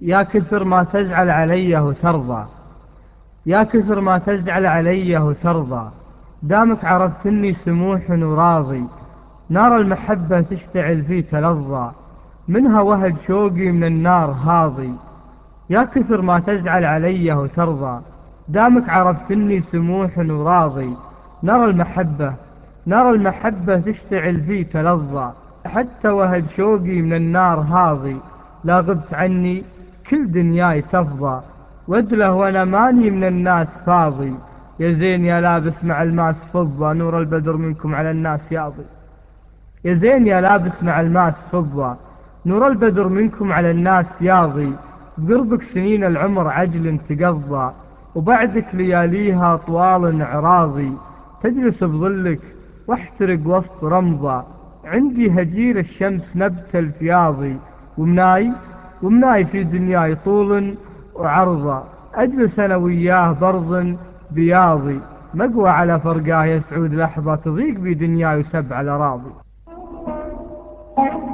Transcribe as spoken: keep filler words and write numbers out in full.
يا كثر ما تزعل علي وترضى، يا كثر ما تزعل علي وترضى، دامك عرفتني سموح وراضي، نار المحبة تشتعل في تلظى، منها وهج شوقي من النار هاضي. يا كثر ما تزعل علي وترضى، دامك عرفتني سموح وراضي، نار المحبة نار المحبة تشتعل في تلظى، حتى وهج شوقي من النار هاضي. لا غبت عني كل دنياي تفضى، وادله وانا ماني من الناس فاضي. يا زين يا لابس مع الماس فضة، نور البدر منكم على الناس ياضي. يا زين يا لابس مع الماس فضة، نور البدر منكم على الناس ياضي. بقربك سنين العمر عجل تقضى، وبعدك لياليها طوال عراضي. تجلس بظلك واحترق وسط رمضة، عندي هجير الشمس نبت الفياضي. ومناي ومناي في دنياي طول وعرضة، أجلس أنا وياه برض بياضي. مقوى على فرقاه يا سعود لحظة، تضيق بي دنياي وسبع الأراضي.